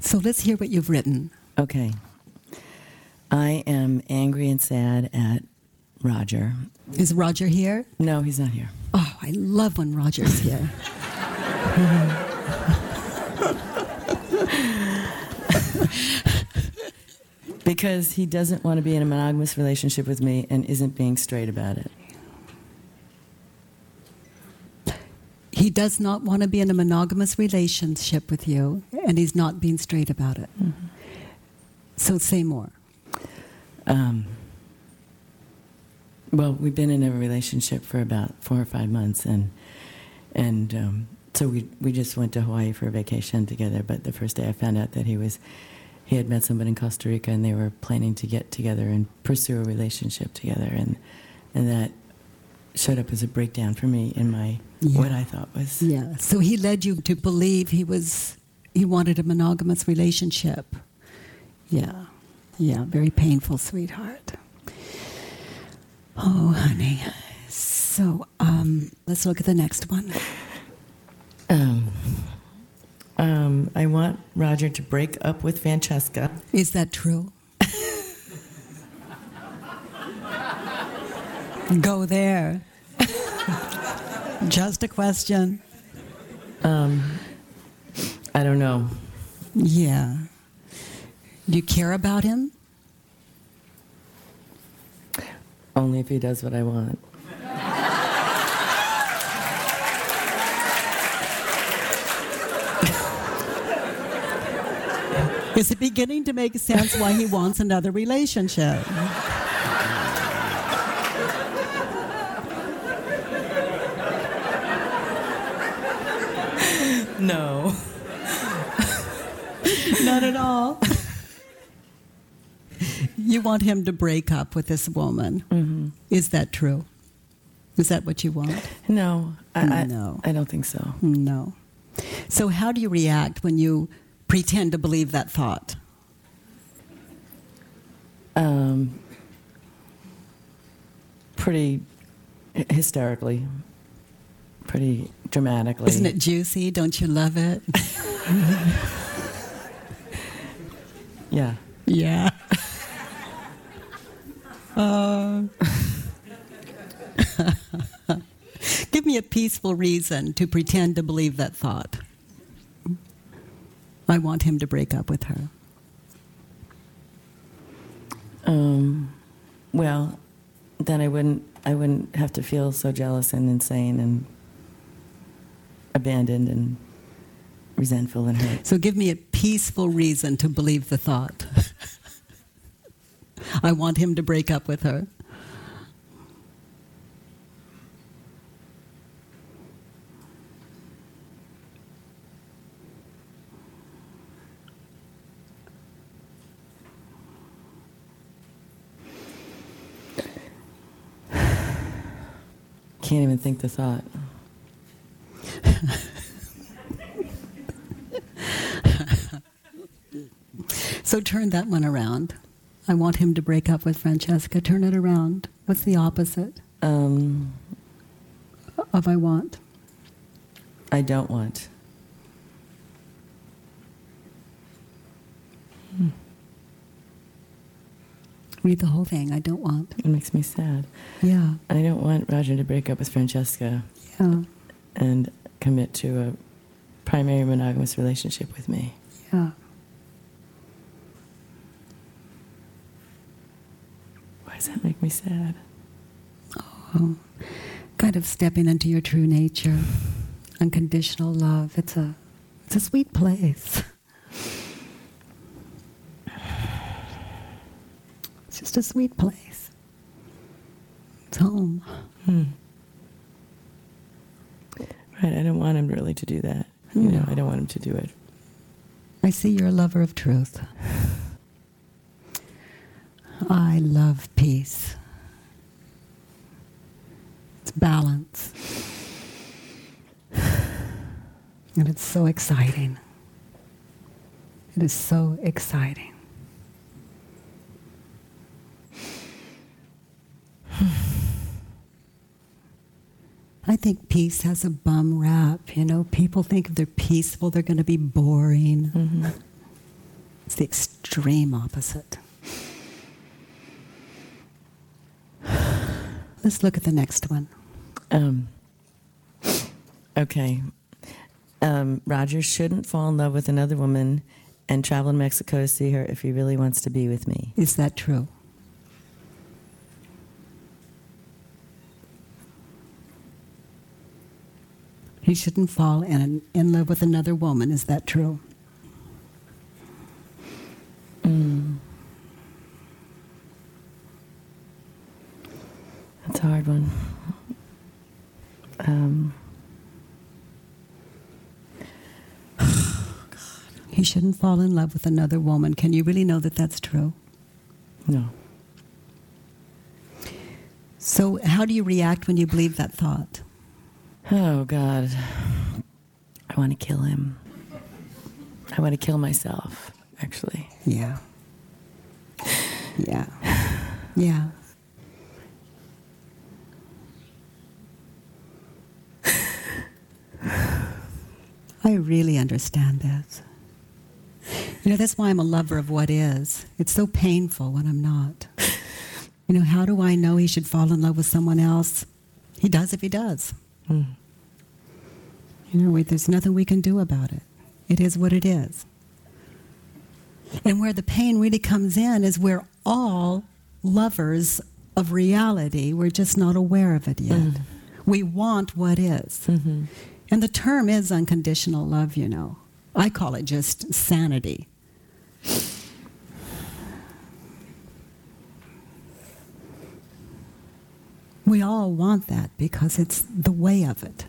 So let's hear what you've written. Okay. I am angry and sad at Roger. Is Roger here? No, he's not here. Oh, I love when Roger's here. Because he doesn't want to be in a monogamous relationship with me and isn't being straight about it. He does not want to be in a monogamous relationship with you, and he's not being straight about it. Mm-hmm. So say more. Well, we've been in a relationship for about 4 or 5 months, and so we just went to Hawaii for a vacation together. But the first day I found out that he had met someone in Costa Rica, and they were planning to get together and pursue a relationship together, and that showed up as a breakdown for me in my what I thought was. Yeah. So he led you to believe he wanted a monogamous relationship. Yeah. Yeah. Very painful, sweetheart. Oh, honey. So, let's look at the next one. I want Roger to break up with Francesca. Is that true? Go there. Just a question. I don't know. Yeah. Do you care about him? Only if he does what I want. Is it beginning to make sense why he wants another relationship? No. Not at all. You want him to break up with this woman. Mm-hmm. Is that true? Is that what you want? No. No. I don't think so. No. So how do you react when you pretend to believe that thought? Pretty hysterically. Pretty dramatically. Isn't it juicy? Don't you love it? Yeah. Yeah. Give me a peaceful reason to pretend to believe that thought. I want him to break up with her. Well, then I wouldn't have to feel so jealous and insane and abandoned and resentful and hurt. So give me a peaceful reason to believe the thought. I want him to break up with her. Can't even think the thought. So turn that one around. I want him to break up with Francesca. Turn it around. What's the opposite of I want? I don't want. Read the whole thing. I don't want. It makes me sad. Yeah. I don't want Roger to break up with Francesca. Yeah. And commit to a primary monogamous relationship with me. Yeah. Why does that make me sad? Oh, kind of stepping into your true nature. Unconditional love. It's a sweet place. It's just a sweet place. It's home. Right, I don't want him really to do that. You know, I don't want him to do it. I see you're a lover of truth. I love peace. It's balance. And it's so exciting. It is so exciting. I think peace has a bum rap. You know, people think if they're peaceful, they're going to be boring. It's the extreme opposite. Let's look at the next one. Okay. Roger shouldn't fall in love with another woman and travel to Mexico to see her if he really wants to be with me. Is that true? He shouldn't fall in love with another woman. Is that true? That's a hard one. He shouldn't fall in love with another woman. Can you really know that that's true? No. So how do you react when you believe that thought? Oh, God. I want to kill him. I want to kill myself, actually. Yeah. Yeah. Yeah. I really understand this. You know, that's why I'm a lover of what is. It's so painful when I'm not. You know, how do I know he should fall in love with someone else? He does if he does. You know, there's nothing we can do about it. It is what it is. And where the pain really comes in is we're all lovers of reality. We're just not aware of it yet. We want what is. And the term is unconditional love, you know. I call it just sanity. We all want that because it's the way of it.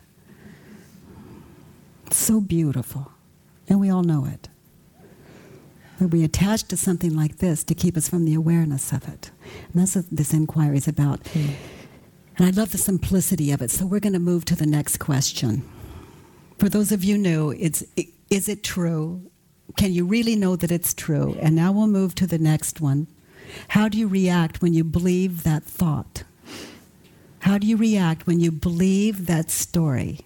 It's so beautiful. And we all know it. But we attach to something like this to keep us from the awareness of it. And that's what this inquiry is about. And I love the simplicity of it. So we're going to move to the next question. For those of you new, is it true? Can you really know that it's true? And now we'll move to the next one. How do you react when you believe that thought? How do you react when you believe that story?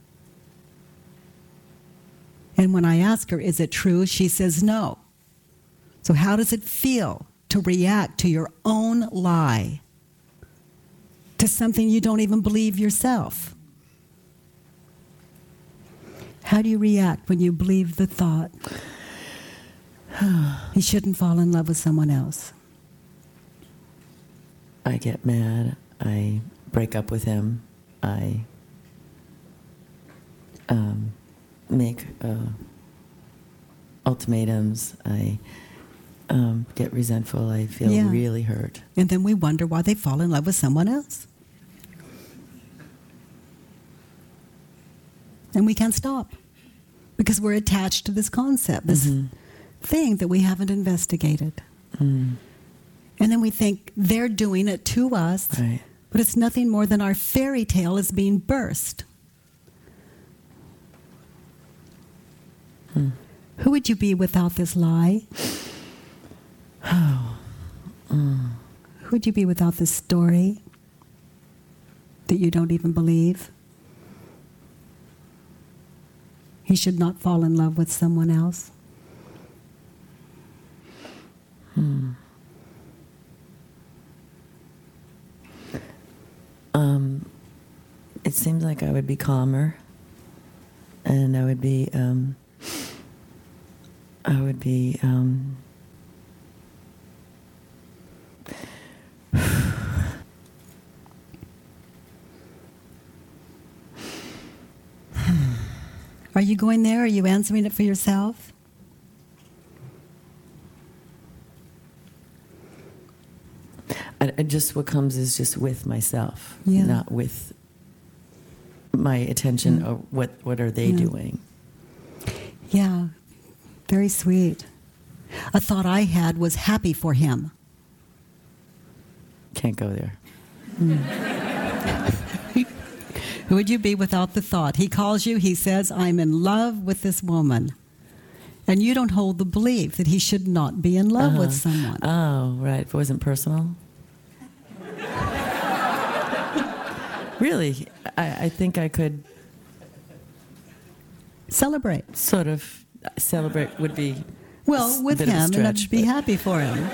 And when I ask her, is it true? She says no. So how does it feel to react to your own lie? To something you don't even believe yourself? How do you react when you believe the thought, he shouldn't fall in love with someone else? I get mad. I break up with him. I make ultimatums. I get resentful. I feel really hurt. And then we wonder why they fall in love with someone else. And we can't stop because we're attached to this concept, this thing that we haven't investigated. And then we think they're doing it to us, right. But it's nothing more than our fairy tale is being burst. Who would you be without this lie? Who would you be without this story that you don't even believe? He should not fall in love with someone else. It seems like I would be calmer, and I would be Are you going there? Are you answering it for yourself? just what comes is just with myself, Yeah. not with my attention or what are they doing. Yeah, very sweet. A thought I had was happy for him. Can't go there. Who would you be without the thought? He calls you, he says, I'm in love with this woman. And you don't hold the belief that he should not be in love with someone. Oh, right. If it wasn't personal. Really, I think I could Celebrate. sort of celebrate would be Well, with bit of a him, and stretch, I'd be but- happy for him.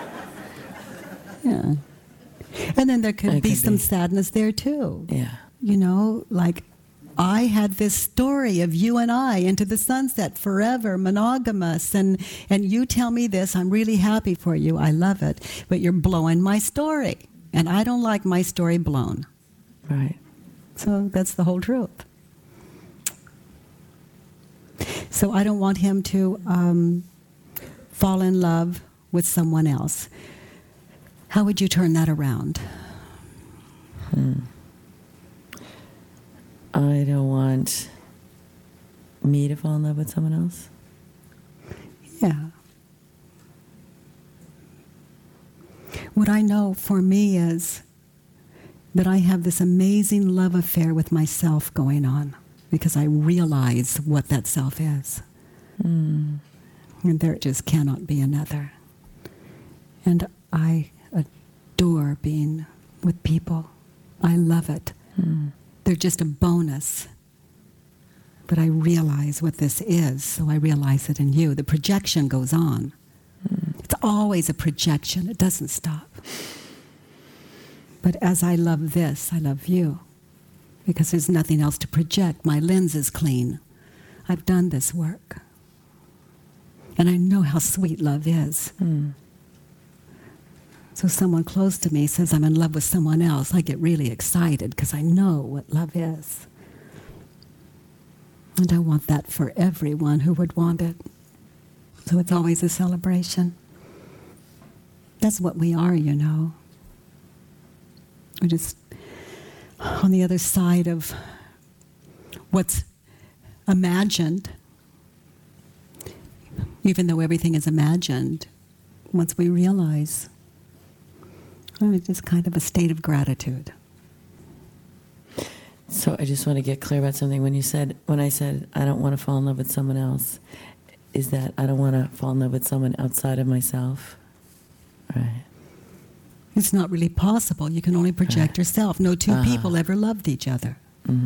Yeah. And then there could be some sadness there, too. Yeah. You know, like I had this story of you and I into the sunset forever, monogamous, and you tell me this, I'm really happy for you, I love it, but you're blowing my story, and I don't like my story blown. Right. So that's the whole truth. So I don't want him to fall in love with someone else. How would you turn that around? I don't want me to fall in love with someone else. Yeah. What I know for me is that I have this amazing love affair with myself going on because I realize what that self is. And there just cannot be another. And I adore being with people. I love it. They're just a bonus. But I realize what this is, so I realize it in you. The projection goes on. It's always a projection. It doesn't stop. But as I love this, I love you. Because there's nothing else to project. My lens is clean. I've done this work. And I know how sweet love is. So someone close to me says I'm in love with someone else, I get really excited because I know what love is. And I want that for everyone who would want it. So it's always a celebration. That's what we are, you know. We're just on the other side of what's imagined. Even though everything is imagined, once we realize, it's just kind of a state of gratitude. So I just want to get clear about something. When I said I don't want to fall in love with someone else, is that I don't want to fall in love with someone outside of myself? Right. It's not really possible. You can only project yourself. No two people ever loved each other.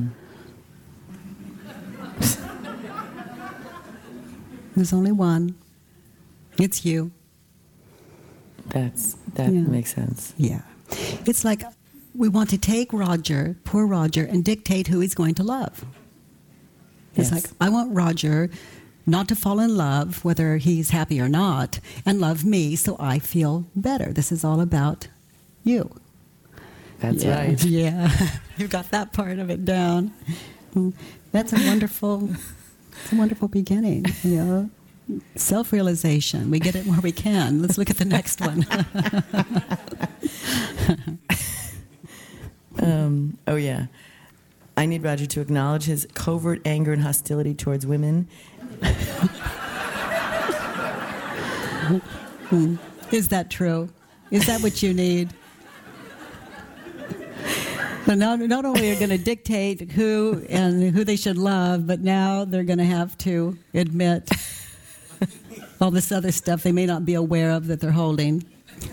There's only one. It's you. That Yeah. makes sense. Yeah. It's like we want to take Roger, poor Roger, and dictate who he's going to love. It's Yes. like, I want Roger not to fall in love, whether he's happy or not, and love me so I feel better. This is all about you. That's Yeah. right. Yeah. You got that part of it down. That's a wonderful beginning, you know. Self-realization. We get it where we can. Let's look at the next one. Oh, yeah. I need Roger to acknowledge his covert anger and hostility towards women. Is that true? Is that what you need? So not only are going to dictate who they should love, but now they're going to have to admit all this other stuff they may not be aware of that they're holding.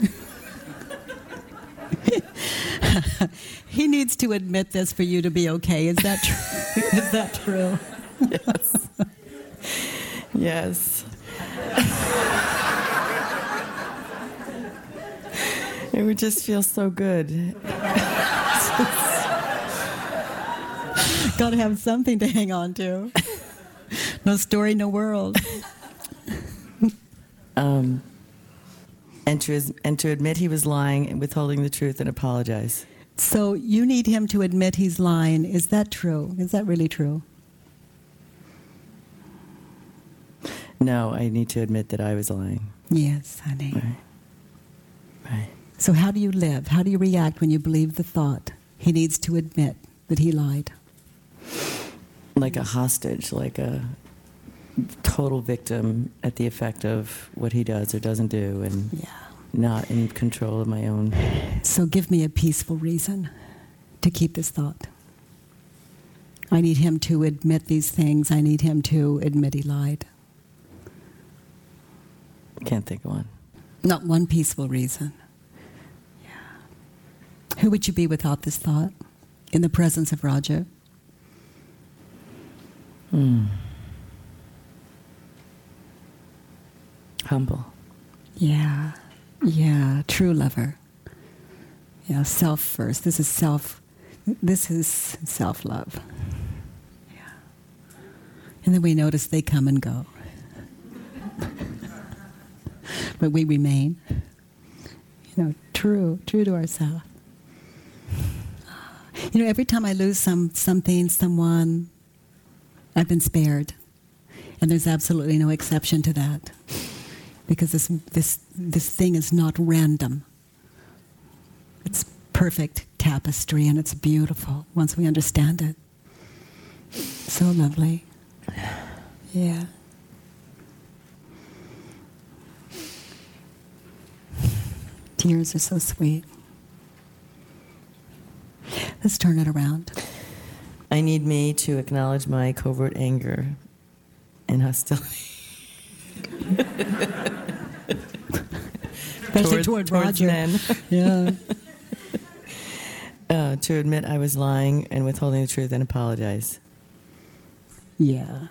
He needs to admit this for you to be okay. Is that true? Is that true? Yes. It would just feel so good. Got to have something to hang on to. No story, no world. And to admit he was lying and withholding the truth and apologize. So you need him to admit he's lying. Is that true? Is that really true? No, I need to admit that I was lying. Yes, honey. Right. So how do you live? How do you react when you believe the thought? He needs to admit that he lied. Like a hostage, like a total victim at the effect of what he does or doesn't do, and not in control of my own. So give me a peaceful reason to keep this thought. I need him to admit these things. I need him to admit he lied. Can't think of one. Not one peaceful reason. Yeah. Who would you be without this thought in the presence of Roger? Humble. Yeah, true lover. Yeah, self first. This is self-love. Yeah. And then we notice they come and go. But we remain, true to ourselves. Every time I lose something, someone, I've been spared. And there's absolutely no exception to that. Because this thing is not random. It's perfect tapestry, and it's beautiful once we understand it. So lovely. Yeah. Tears are so sweet. Let's turn it around. I need me to acknowledge my covert anger and hostility. Especially toward Roger. Men. Yeah. To admit I was lying and withholding the truth and apologize. Yeah.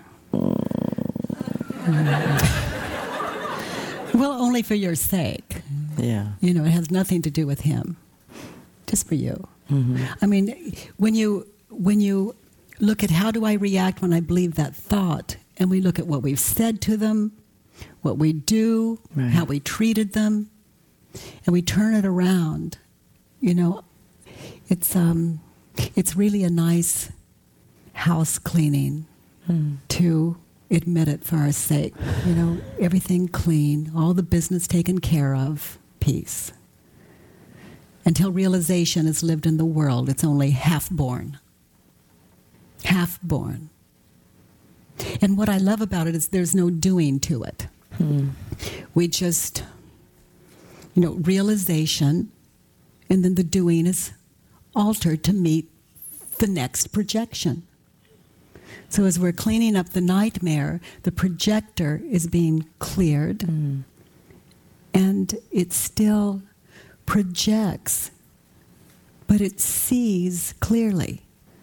Well, only for your sake. Yeah. It has nothing to do with him. Just for you. Mm-hmm. I mean, when you look at how do I react when I believe that thought, and we look at what we've said to them, what we do, right. How we treated them, and we turn it around, it's really a nice house cleaning to admit it for our sake. Everything clean, all the business taken care of, peace. Until realization is lived in the world, it's only half-born. Half-born. And what I love about it is there's no doing to it. We just, realization, and then the doing is altered to meet the next projection. So as we're cleaning up the nightmare, the projector is being cleared, and it still projects, but it sees clearly.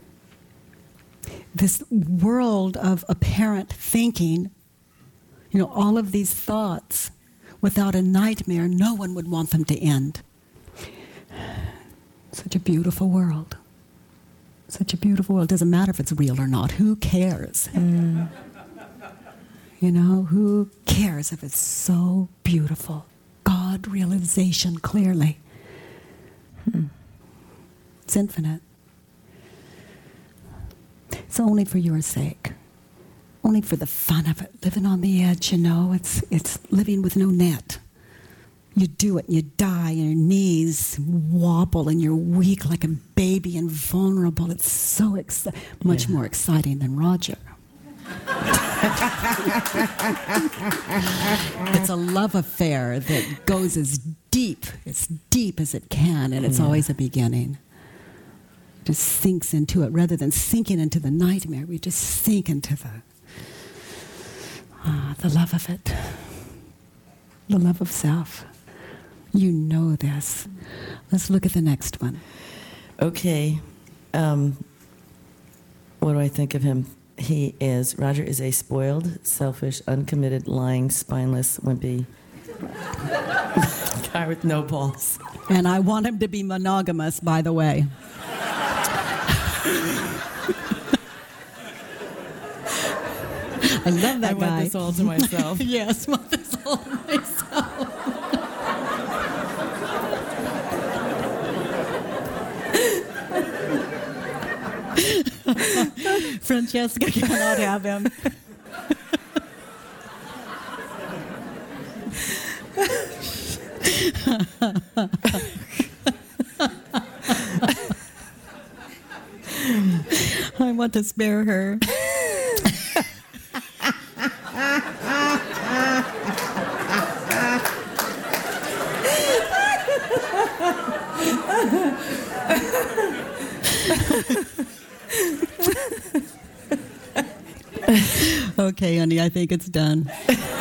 This world of apparent thinking, all of these thoughts, without a nightmare, no one would want them to end. Such a beautiful world. Such a beautiful world. Doesn't matter if it's real or not. Who cares? Who cares if it's so beautiful? God realization clearly. It's infinite. It's only for your sake. Only for the fun of it. Living on the edge, it's living with no net. You do it and you die and your knees wobble and you're weak like a baby and vulnerable. It's so much more exciting than Roger. It's a love affair that goes as deep as it can, and it's always a beginning. Just sinks into it. Rather than sinking into the nightmare, we just sink into the love of it. The love of self. You know this. Let's look at the next one. Okay. What do I think of him? Roger is a spoiled, selfish, uncommitted, lying, spineless, wimpy guy with no balls. And I want him to be monogamous, by the way. I love that guy. I want this all to myself. Yes, I want this all to myself. Francesca cannot have him. I want to spare her. Okay, honey, I think it's done.